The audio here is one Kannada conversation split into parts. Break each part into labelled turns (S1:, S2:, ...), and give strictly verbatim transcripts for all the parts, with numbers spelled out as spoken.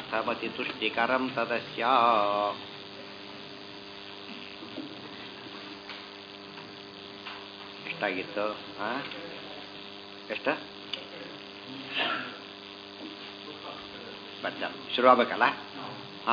S1: ಅರ್ಥಮತಿ ತುಷ್ಟಿಕರಂ ತದಸ್ಯ. ಎಷ್ಟಾಗಿತ್ತು? ಎಷ್ಟು ಬದ್ದ ಶುರು ಆಗ್ಬೇಕಲ್ಲ? ಹಾ.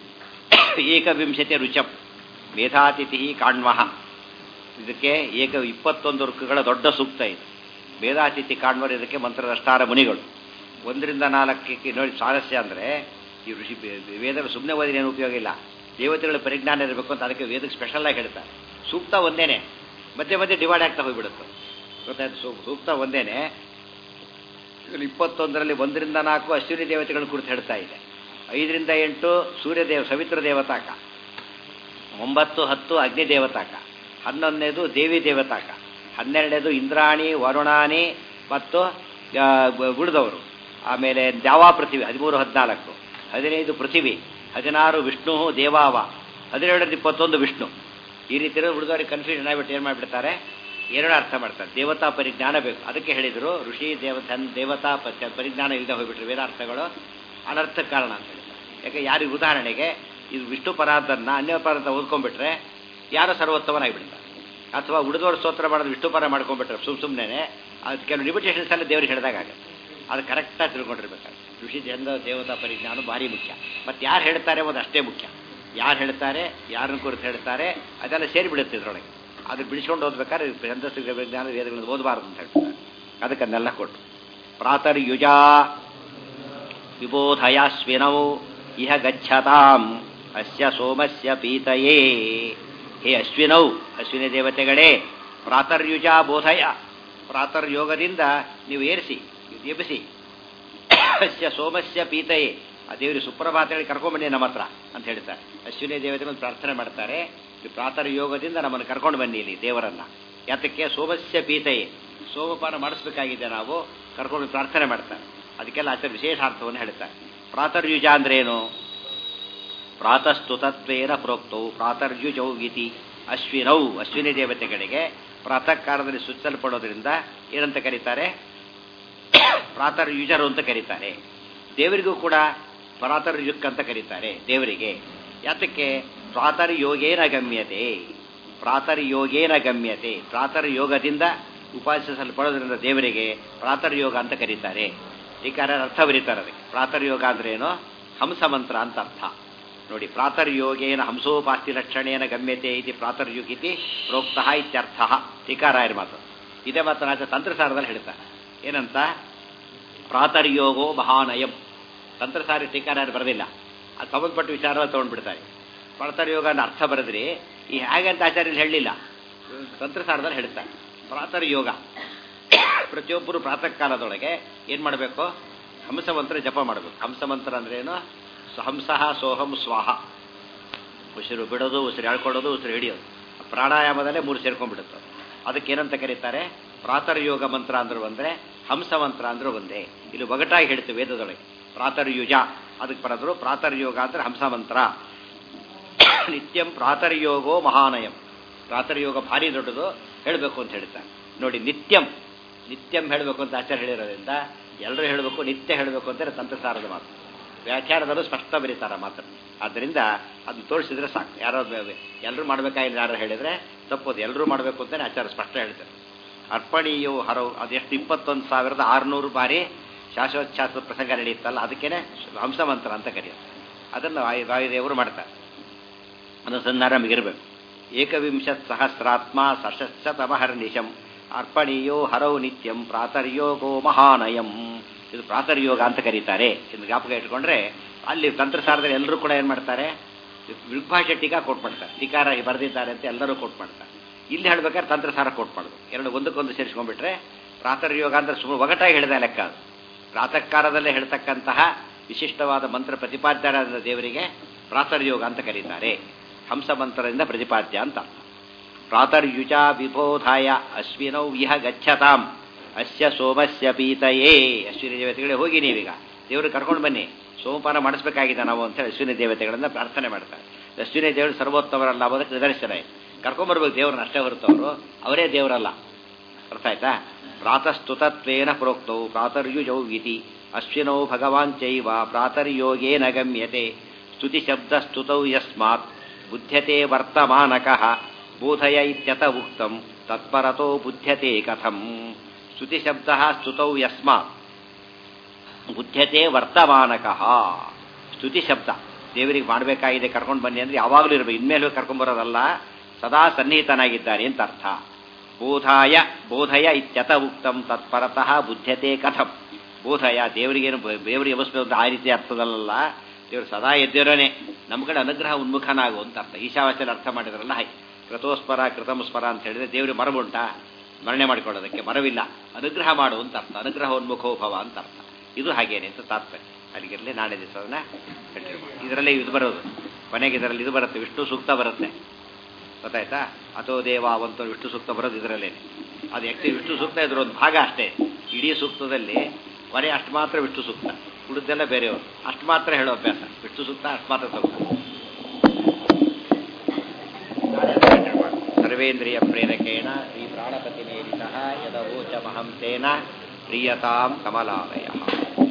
S1: ಏಕವಿಂಶತಿ ರುಚಂ ಮೇಧಾತಿಥಿ ಕಾಣ್ವಃ. ಇದಕ್ಕೆ ಏಕ ಇಪ್ಪತ್ತೊಂದು ಋಕ್ಕುಗಳ ದೊಡ್ಡ ಸೂಕ್ತ ಇದೆ. ಮೇಧಾತಿಥಿ ಕಾಣ್ವರು ಇದಕ್ಕೆ ಮಂತ್ರದಷ್ಟಾರ ಮುನಿಗಳು. ಒಂದರಿಂದ ನಾಲ್ಕಕ್ಕೆ ನೋಡಿ ಸ್ವಾರಸ್ಯ ಅಂದರೆ ಈ ಋಷಿ ವೇದ ಸುಮ್ಮನೆ ಓದಿನ ಏನು ಉಪಯೋಗ ಇಲ್ಲ. ದೇವತೆಗಳ ಪರಿಜ್ಞಾನ ಇರಬೇಕು ಅಂತ ಅದಕ್ಕೆ ವೇದಕ್ಕೆ ಸ್ಪೆಷಲ್ ಆಗಿ ಹೇಳ್ತಾರೆ. ಸೂಕ್ತ ಒಂದೇನೆ, ಮಧ್ಯೆ ಮಧ್ಯೆ ಡಿವೈಡ್ ಆಗ್ತಾ ಹೋಗ್ಬಿಡುತ್ತೆ. ಗೊತ್ತಾಯ್ತು? ಸೂಕ್ತ ಒಂದೇನೆ. ಇಪ್ಪತ್ತೊಂದರಲ್ಲಿ ಒಂದರಿಂದ ನಾಲ್ಕು ಅಶ್ವಿನಿ ದೇವತೆಗಳ ಕುರಿತು ಹೇಳ್ತಾ ಇದೆ. ಐದರಿಂದ ಎಂಟು ಸೂರ್ಯದೇವ ಸವಿತ್ರ ದೇವತಾಕ, ಒಂಬತ್ತು ಹತ್ತು ಅಗ್ನಿ ದೇವತಾಕ, ಹನ್ನೊಂದನೇದು ದೇವಿ ದೇವತಾಕ, ಹನ್ನೆರಡನೇದು ಇಂದ್ರಾಣಿ ವರುಣಾನಿ ಮತ್ತು ಗುಡ್ದವರು, ಆಮೇಲೆ ದ್ಯಾವಾ ಪೃಥ್ವಿ ಹದಿಮೂರು ಹದಿನಾಲ್ಕು, ಹದಿನೈದು ಪೃಥ್ವಿ, ಹದಿನಾರು ವಿಷ್ಣು ದೇವಾವ, ಹದಿನೇಳರಿಂದ ಇಪ್ಪತ್ತೊಂದು ವಿಷ್ಣು. ಈ ರೀತಿ ಉಳಿದವರಿಗೆ ಕನ್ಫ್ಯೂಷನ್ ಆಗಿಬಿಟ್ಟು ಏನು ಮಾಡಿಬಿಡ್ತಾರೆ, ಎರಡು ಅರ್ಥ ಮಾಡ್ತಾರೆ. ದೇವತಾ ಪರಿಜ್ಞಾನ ಬೇಕು. ಅದಕ್ಕೆ ಹೇಳಿದರು ಋಷಿ ದೇವ ದೇವತಾ ಪರಿಜ್ಞಾನ ಇಲ್ಲದೆ ಹೋಗ್ಬಿಟ್ರೆ ವೇದಾರ್ಥಗಳು ಅನರ್ಥಕ್ಕೆ ಕಾರಣ ಅಂತ ಹೇಳ್ತಾರೆ. ಯಾಕೆ ಯಾರಿಗೆ ಉದಾಹರಣೆಗೆ ಇದು ವಿಷ್ಣು ಪರಾರ್ಧನ್ನ ಅನ್ಯ ಪರಾರ್ಧ ಓದ್ಕೊಂಡ್ಬಿಟ್ರೆ ಯಾರೋ ಸರ್ವೋತ್ತಮನಾಗಿಬಿಡ್ತಾರೆ. ಅಥವಾ ಉಳಿದವರು ಸ್ತೋತ್ರ ಮಾಡೋದು ವಿಷ್ಣು ಪರ ಮಾಡ್ಕೊಂಡ್ಬಿಟ್ರೆ ಸುಮ್ ಸುಮ್ಮನೆ ಅದು ಕೆಲವು ಲಿಮಿಟೇಷನ್ಸ್ ಎಲ್ಲ ದೇವ್ರಿಗೆ ಹೇಳಿದಾಗುತ್ತೆ. ಅದು ಕರೆಕ್ಟಾಗಿ ತಿಳ್ಕೊಂಡಿರ್ಬೇಕಾದ್ರೆ ಋಷಿ ಚಂದ ದೇವತಾ ಪರಿಜ್ಞಾನ ಭಾರಿ ಮುಖ್ಯ. ಮತ್ತು ಯಾರು ಹೇಳ್ತಾರೆ ಒಂದು ಅಷ್ಟೇ ಮುಖ್ಯ. ಯಾರು ಹೇಳ್ತಾರೆ, ಯಾರನ್ನ ಕುರಿತು ಹೇಳ್ತಾರೆ, ಅದೆಲ್ಲ ಸೇರಿಬಿಡುತ್ತೆ ಇದರೊಳಗೆ. ಅದು ಬಿಡಿಸ್ಕೊಂಡು ಓದ್ಬೇಕಾದ್ರೆ ಛಂದಸ್ಸು ವಿಜ್ಞಾನ ವೇದಗಳನ್ನು ಓದಬಾರದು ಅಂತ ಹೇಳ್ತಾರೆ. ಅದಕ್ಕೆ ಅದನ್ನೆಲ್ಲ ಕೊಟ್ಟು ಪ್ರಾತರ್ಯುಜಾ ವಿಬೋಧಯಾಸ್ವಿನೌ ಇಹ ಗಚ್ಚತಾಂ ಅಸ್ಯ ಸೋಮಸ್ಯ ಪೀತಯೇ. ಹೇ ಅಶ್ವಿನೌ, ಅಶ್ವಿನಿ ದೇವತೆಗಳೇ, ಪ್ರಾತರ್ಯುಜಾ ಬೋಧಯ, ಪ್ರಾತರ್ಯೋಗದಿಂದ ನೀವು ಏರಿಸಿ ಎಬ್ಬಿಸಿ, ಅಸ್ಯ ಸೋಮಸ್ಯ ಪೀತಯೇ, ಆ ದೇವರಿಗೆ ಸುಪ್ರಭಾತಗಳಿಗೆ ಕರ್ಕೊಂಡ್ಬನ್ನಿ ನಮ್ಮ ಹತ್ರ ಅಂತ ಹೇಳ್ತಾರೆ. ಅಶ್ವಿನಿ ದೇವತೆಗಳು ಪ್ರಾರ್ಥನೆ ಮಾಡ್ತಾರೆ, ಪ್ರಾತರ್ಯೋಗದಿಂದ ನಮ್ಮನ್ನು ಕರ್ಕೊಂಡು ಬನ್ನಿ ಇಲ್ಲಿ ದೇವರನ್ನ. ಯಾತಕ್ಕೆ? ಸೋಮಸ್ಯ ಪೀತಯೇ, ಸೋಮಪಾನ ಮಾಡಿಸ್ಬೇಕಾಗಿದೆ ನಾವು, ಕರ್ಕೊಂಡು ಪ್ರಾರ್ಥನೆ ಮಾಡ್ತಾರೆ. ಅದಕ್ಕೆಲ್ಲ ಆಚಾರ್ಯ ವಿಶೇಷಾರ್ಥವನ್ನು ಹೇಳ್ತಾರೆ. ಪ್ರಾತರ್ಯುಜ ಅಂದ್ರೆ ಏನು? ಪ್ರಾತಸ್ತುತತ್ವೇನ ಪ್ರೋಕ್ತೌ ಪ್ರಾತರ್ಯುಜೌ ಇತಿ ಅಶ್ವಿನೌ, ಅಶ್ವಿನಿ ದೇವತೆಗಳಿಗೆ ಪ್ರಾತಃ ಕಾಲದಲ್ಲಿ ಸುತ್ತಲ್ಪಡೋದ್ರಿಂದ ಏನಂತ ಕರೀತಾರೆ? ಪ್ರಾತರ್ಯುಜರು ಅಂತ ಕರೀತಾರೆ. ದೇವರಿಗೂ ಕೂಡ ಪ್ರಾತರ್ಯುಕ್ ಅಂತ ಕರೀತಾರೆ ದೇವರಿಗೆ. ಯಾತಕ್ಕೆ? ಪ್ರಾತರ್ಯೋಗೇನ ಗಮ್ಯತೆ, ಪ್ರಾತರ್ಯೋಗೇನ ಗಮ್ಯತೆ, ಪ್ರಾತರ್ಯೋಗದಿಂದ ಉಪಾಸಿಸಲ್ಪಡೋದ್ರಿಂದ ದೇವರಿಗೆ ಪ್ರಾತರ್ಯೋಗ ಅಂತ ಕರೀತಾರೆ. ಟೀಕಾರ ಅರ್ಥ ಬರೀತಾರೆ ಅದಕ್ಕೆ. ಪ್ರಾತರ್ಯೋಗ ಅಂದ್ರೆ ಏನು? ಹಂಸ ಮಂತ್ರ ಅಂತ ಅರ್ಥ. ನೋಡಿ, ಪ್ರಾತರ್ಯೋಗೇನ ಹಂಸೋಪಾಸ್ತಿ ಲಕ್ಷಣೇನ ಗಮ್ಯತೆ ಇತಿ ಪ್ರಾತರ್ಯುಗಿತಿ ಪ್ರೋಕ್ತಃ ಇತ್ಯರ್ಥ. ಟೀಕಾರಾಯರ ಮಾತು ಇದೇ ಮಾತನಾಚ ತಂತ್ರಸಾರದಲ್ಲಿ ಹೇಳ್ತಾರೆ. ಏನಂತ? ಪ್ರಾತರ್ಯೋಗೋ ಮಹಾನಯಂ. ತಂತ್ರಸಾರಿ ಟೀಕಾರಾಯರು ಬರೆದಿಲ್ಲ, ಅದು ಸಂಬಂಧಪಟ್ಟ ವಿಚಾರವಾಗಿ ತೊಗೊಂಡ್ಬಿಡ್ತಾರೆ. ಪ್ರಾತರ್ಯೋಗ ಅಂತ ಅರ್ಥ ಬರೆದ್ರಿ, ಈ ಹೇಗಂತ ಆಚಾರ್ಯರು ಹೇಳಲಿಲ್ಲ, ತಂತ್ರಸಾರದಲ್ಲಿ ಹೇಳ್ತಾರೆ. ಪ್ರಾತರ್ಯೋಗ ಪ್ರತಿಯೊಬ್ಬರು ಪ್ರಾತಃ ಕಾಲದೊಳಗೆ ಏನು ಮಾಡಬೇಕು? ಹಂಸಮಂತ್ರ ಜಪ ಮಾಡಬೇಕು. ಹಂಸಮಂತ್ರ ಅಂದ್ರೆ ಏನು? ಹಂಸಃ ಸೋಹಂ ಸ್ವಾಹ. ಉಸಿರು ಬಿಡೋದು, ಉಸಿರು ಎಳ್ಕೊಳ್ಳೋದು, ಉಸಿರು ಹಿಡಿಯೋದು. ಪ್ರಾಣಾಯಾಮದಲ್ಲೇ ಮೂರು ಸೇರ್ಕೊಂಡ್ಬಿಡುತ್ತೆ. ಅದಕ್ಕೇನಂತ ಕರೀತಾರೆ? ಪ್ರಾತರ್ಯೋಗ ಮಂತ್ರ ಅಂದ್ರೂ ಒಂದೇ, ಹಂಸ ಮಂತ್ರ ಅಂದ್ರೂ ಒಂದೇ. ಇಲ್ಲಿ ಒಗಟಾಗಿ ಹೇಳ್ತೀವಿ ವೇದದೊಳಗೆ. ಪ್ರಾತರ್ಯುಜ ಅದಕ್ಕೆ ಬರೆದ್ರು, ಪ್ರಾತರ್ಯೋಗ ಅಂದ್ರೆ ಹಂಸ ಮಂತ್ರ. ನಿತ್ಯಂ ಪ್ರಾತರ್ಯೋಗೋ ಮಹಾನಯಂ, ಪ್ರಾತರ್ಯೋಗ ಭಾರಿ ದೊಡ್ಡದು, ಹೇಳಬೇಕು ಅಂತ ಹೇಳ್ತಾರೆ. ನೋಡಿ, ನಿತ್ಯಂ ನಿತ್ಯಂ ಹೇಳಬೇಕು ಅಂತ ಆಚಾರ್ಯ ಹೇಳಿರೋದ್ರಿಂದ ಎಲ್ಲರೂ ಹೇಳಬೇಕು, ನಿತ್ಯ ಹೇಳಬೇಕು ಅಂತಾರೆ ತಂತ್ರಸಾರದ ಮಾತು. ವ್ಯಾಖ್ಯಾನದಲ್ಲೂ ಸ್ಪಷ್ಟ ಬರೀತಾರ ಮಾತ್ರ. ಆದ್ದರಿಂದ ಅದನ್ನ ತೋರಿಸಿದ್ರೆ ಸಾಕು. ಯಾರೋ ಎಲ್ಲರೂ ಮಾಡಬೇಕಾಗಿಲ್ಲ ಯಾರು ಹೇಳಿದ್ರೆ ತಪ್ಪೋದು. ಎಲ್ಲರೂ ಮಾಡಬೇಕು ಅಂತಾನೆ ಆಚಾರ್ಯ ಸ್ಪಷ್ಟ ಹೇಳ್ತಾರೆ. ಅರ್ಪಣೀಯೋ ಹರವು ಅದೆಷ್ಟು ಇಪ್ಪತ್ತೊಂದು ಸಾವಿರದ ಆರುನೂರು ಬಾರಿ ಶಾಶ್ವತಶಾಸ್ತ್ರ ಪ್ರಸಂಗ ನಡೆಯುತ್ತಲ್ಲ, ಅದಕ್ಕೇನೆ ಹಂಸ ಮಂತ್ರ ಅಂತ ಕರೆಯೋದು. ಅದನ್ನು ವಾಯು ವಾಯುದೇವರು ಮಾಡ್ತಾರೆ. ಅನುಸಂಧಾನ ನಮಗಿರಬೇಕು. ಏಕವಿಂಶತ್ ಸಹಸ್ರಾತ್ಮ ಸಶತಮಹರ್ನಿಶಂ ಅರ್ಪಣೀಯೋ ಹರೌ ನಿತ್ಯಂ ಪ್ರಾತರ್ಯೋಗೋ ಮಹಾನಯಂ. ಇದು ಪ್ರಾತರ್ಯೋಗ ಅಂತ ಕರೀತಾರೆ. ಇನ್ನು ಜ್ಞಾಪಕ ಇಟ್ಕೊಂಡ್ರೆ ಅಲ್ಲಿ ತಂತ್ರಸಾರದಲ್ಲಿ ಎಲ್ಲರೂ ಕೂಡ ಏನು ಮಾಡ್ತಾರೆ? ವಿಭಾಷೆ ಟೀಕಾ ಕೋಟ್ ಮಾಡ್ತಾರೆ. ಟೀಕಾರ ಬರೆದಿದ್ದಾರೆ ಅಂತ ಎಲ್ಲರೂ ಕೋಟ್ ಮಾಡ್ತಾರೆ. ಇಲ್ಲಿ ಹೇಳ್ಬೇಕಾದ್ರೆ ತಂತ್ರಸಾರ ಕೋಟ್ ಮಾಡೋದು. ಎರಡು ಒಂದಕ್ಕೊಂದು ಸೇರಿಸ್ಕೊಂಡ್ಬಿಟ್ರೆ ಪ್ರಾತರ್ಯೋಗ ಅಂದ್ರೆ ಸುಮ್ಮನೆ ಒಗಟಾಗಿ ಹೇಳಿದ ಲೆಕ್ಕ. ಅದು ಪ್ರಾತಃ ಕಾಲದಲ್ಲೇ ಹೇಳ್ತಕ್ಕಂತಹ ವಿಶಿಷ್ಟವಾದ ಮಂತ್ರ ಪ್ರತಿಪಾದ್ಯರಾದ ದೇವರಿಗೆ ಪ್ರಾತರ್ಯೋಗ ಅಂತ ಕರೀತಾರೆ. ಹಂಸ ಮಂತ್ರದಿಂದ ಪ್ರತಿಪಾದ್ಯ ಅಂತ. ಪ್ರಾತರ್ಯುಜ ವಿಬೋಧಾಯ ಅಶ್ವಿನೌ ಇಹ ಗಚ್ಚತಾಂ ಅಸ್ಯ ಸೋಮಸ್ಯ ಪೀತಯೇ. ಅಶ್ವಿನಿ ದೇವತೆಗಳೇ, ಹೋಗಿ ನೀವೀಗ ದೇವ್ರಿಗೆ ಕರ್ಕೊಂಡು ಬನ್ನಿ, ಸೋಮಪಾನ ಮಾಡಿಸ್ಬೇಕಾಗಿದೆ ನಾವು ಅಂತ ಹೇಳಿ ಅಶ್ವಿನಿ ದೇವತೆಗಳಿಂದ ಪ್ರಾರ್ಥನೆ ಮಾಡ್ತಾರೆ. ಅಶ್ವಿನಿ ದೇವರು ಸರ್ವೋತ್ತಮರಲ್ಲ ಅನ್ನೋದಕ್ಕೆ ನಿದರ್ಶನ ಇದೆ. ಕರ್ಕೊಂಡ್ಬರ್ಬೇಕು ದೇವ್ರನ್ನ ಅಷ್ಟೇ ಹೊರತವರು, ಅವರೇ ದೇವರಲ್ಲ. ಅರ್ಥ ಆಯ್ತಾ? ಪ್ರಾತಸ್ತುತತ್ವೇನ ಪ್ರೋಕ್ತವು ಪ್ರಾತರ್ಯುಜೌ ಇತಿ ಅಶ್ವಿನೋ ಭಗವಾನ್ ಚೈವ ಪ್ರಾತರ್ಯೋಗೇನ ಗಮ್ಯತೆ ಸ್ತುತಿಶಬ್ದ ಸ್ತುತೌ ಯಸ್ಮಾತ್ ಬುಧ್ಯತೆ ವರ್ತಮಾನಕಃ ಬೋಧಯ ಇತ್ಯತ ಉಕ್ತಂ ತತ್ಪರತೋ ಬುಧ್ಯತೆ ಕಥಂ. ಸ್ತುತಿಶಬ್ದ ಸ್ತುತೌ ಯಸ್ಮಾತ್ ಬುದ್ಧತೆ ವರ್ತಮಾನಕಃ. ಸ್ತುತಿ ಶಬ್ದ ದೇವರಿಗೆ ಮಾಡಬೇಕಾಗಿದೆ ಕರ್ಕೊಂಡು ಬನ್ನಿ ಅಂದರೆ ಯಾವಾಗಲೂ ಇರಬೇಕು, ಇನ್ಮೇಲೆ ಕರ್ಕೊಂಡ್ಬರೋದಲ್ಲ, ಸದಾ ಸನ್ನಿಹಿತನಾಗಿದ್ದಾನೆ ಅಂತ ಅರ್ಥ. ಬೋಧಾಯ ಬೋಧಯ ಇತ್ಯತ ಉಕ್ತಂ ತತ್ಪರತಃ ಬುದ್ಧತೆ ಕಥಂ. ಬೋಧಯ ದೇವರಿಗೇನು ದೇವರಿಗೆ ಎಬ್ಬಿಸಬೇಕು ಆ ರೀತಿ ಅರ್ಥದಲ್ಲ, ದೇವರು ಸದಾ ಎದ್ದಿರೋನೆ ನಮ್ಮ ಕಡೆ ಅನುಗ್ರಹ ಉನ್ಮುಖನಾಗು ಅಂತ ಅರ್ಥ. ಈಶಾವಾಸ್ಯದಲ್ಲಿ ಅರ್ಥ ಮಾಡಿದ್ರಲ್ಲ ಹಾಗೆ ಕೃತೋಸ್ಪರ ಕೃತಮಸ್ಪರ ಅಂತ ಹೇಳಿದ್ರೆ ದೇವರಿಗೆ ಮರವುಂಟಾ ಮರಣೆ ಮಾಡಿಕೊಳ್ಳೋದಕ್ಕೆ? ಮರವಿಲ್ಲ, ಅನುಗ್ರಹ ಮಾಡು ಅಂತ ಅರ್ಥ, ಅನುಗ್ರಹ ಉನ್ಮುಖೋಭವ ಅಂತ ಅರ್ಥ. ಇದು ಹಾಗೇನೆ ಅಂತ ತಾತ್ಪರ್ಯ. ಅಲ್ಲಿಗಿರಲಿ ನಾಳೆ ದಿವಸ ಅದನ್ನ ಕಂಟಿನ್ಯೂ ಮಾಡಿ. ಇದರಲ್ಲಿ ಇದು ಬರೋದು ಕೊನೆಗೆ, ಇದರಲ್ಲಿ ಇದು ಬರುತ್ತೆ, ವಿಷ್ಣು ಸೂಕ್ತ ಬರುತ್ತೆ, ಗೊತ್ತಾಯ್ತಾ? ಅಥೋ ದೇವ ಅವಂತ ವಿಷ್ಣು ಸೂಕ್ತ ಬರೋದು ಇದರಲ್ಲೇನೆ. ಅದು ಆ್ಯಕ್ಚುಲಿ ವಿಷ್ಣು ಸೂಕ್ತ ಇದ್ರ ಒಂದು ಭಾಗ ಅಷ್ಟೇ. ಇಡೀ ಸೂಕ್ತದಲ್ಲಿ ಕೊನೆ ಅಷ್ಟು ಮಾತ್ರ ವಿಷ್ಣು ಸೂಕ್ತ, ಉಳಿದೆಲ್ಲ ಬೇರೆಯವರು. ಅಷ್ಟು ಮಾತ್ರ ಹೇಳೋ ಅಭ್ಯಾಸ, ವಿಷ್ಣು ಸೂಕ್ತ ಅಷ್ಟು ಮಾತ್ರ ಸೂಕ್ತ. ಸರ್ವೇಂದ್ರಿಯ ಪ್ರೇರಕೇಣ ಶ್ರೀ ಪ್ರಾಣಪತಿ ನೇರಿತಃ ಯದವೋಚಮಹಂ ತೇನ ಪ್ರಿಯತಾಂ ಕಮಲಾಲಯ.